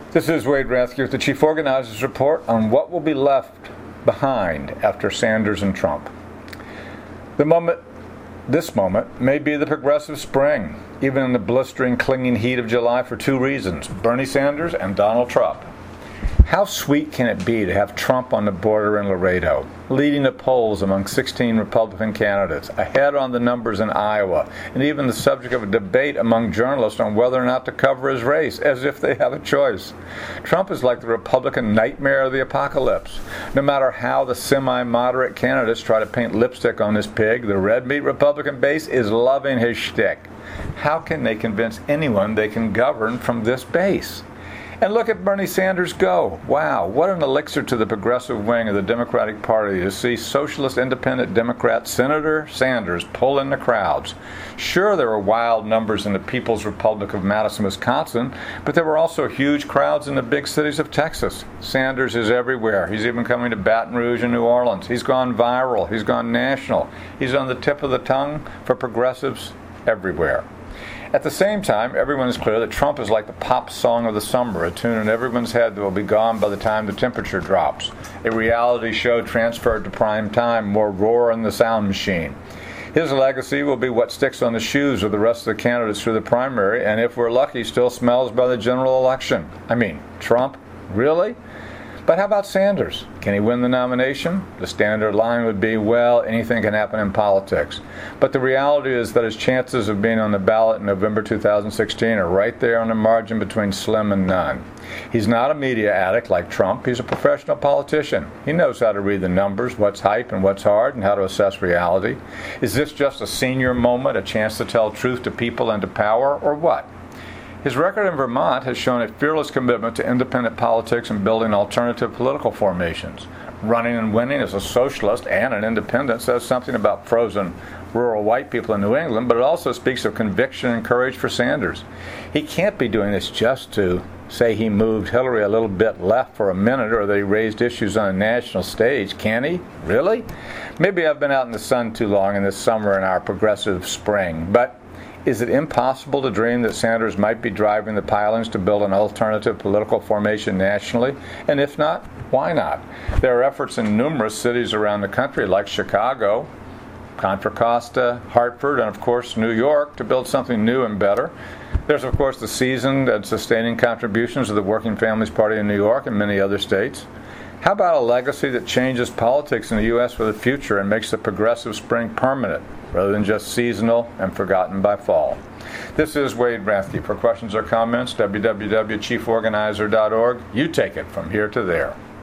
This is Wade Rathke with the Chief Organizer's Report on what will be left behind after Sanders and Trump. This moment may be the progressive spring, even in the blistering, clinging heat of July, for two reasons: Bernie Sanders and Donald Trump. How sweet can it be to have Trump on the border in Laredo, leading the polls among 16 Republican candidates, ahead on the numbers in Iowa, and even the subject of a debate among journalists on whether or not to cover his race, as if they have a choice? Trump is like the Republican nightmare of the apocalypse. No matter how the semi-moderate candidates try to paint lipstick on this pig, the red meat Republican base is loving his shtick. How can they convince anyone they can govern from this base? And look at Bernie Sanders go. Wow, what an elixir to the progressive wing of the Democratic Party to see Socialist Independent Democrat Senator Sanders pull in the crowds. Sure, there were wild numbers in the People's Republic of Madison, Wisconsin, but there were also huge crowds in the big cities of Texas. Sanders is everywhere. He's even coming to Baton Rouge and New Orleans. He's gone viral. He's gone national. He's on the tip of the tongue for progressives everywhere. At the same time, everyone is clear that Trump is like the pop song of the summer, a tune in everyone's head that will be gone by the time the temperature drops. A reality show transferred to prime time, more roar in the sound machine. His legacy will be what sticks on the shoes of the rest of the candidates through the primary, and if we're lucky, still smells by the general election. I mean, Trump? Really? But how about Sanders? Can he win the nomination? The standard line would be, well, anything can happen in politics. But the reality is that his chances of being on the ballot in November 2016 are right there on the margin between slim and none. He's not a media addict like Trump. He's a professional politician. He knows how to read the numbers, what's hype and what's hard, and how to assess reality. Is this just a senior moment, a chance to tell truth to people and to power, or what? His record in Vermont has shown a fearless commitment to independent politics and building alternative political formations. Running and winning as a socialist and an independent says something about frozen rural white people in New England, but it also speaks of conviction and courage for Sanders. He can't be doing this just to say he moved Hillary a little bit left for a minute or that he raised issues on a national stage, can he? Really? Maybe I've been out in the sun too long in this summer in our progressive spring, but is it impossible to dream that Sanders might be driving the pilings to build an alternative political formation nationally? And if not, why not? There are efforts in numerous cities around the country, like Chicago, Contra Costa, Hartford, and of course New York, to build something new and better. There's of course the seasoned and sustaining contributions of the Working Families Party in New York and many other states. How about a legacy that changes politics in the U.S. for the future and makes the progressive spring permanent, rather than just seasonal and forgotten by fall? This is Wade Rathke. For questions or comments, www.chieforganizer.org. You take it from here to there.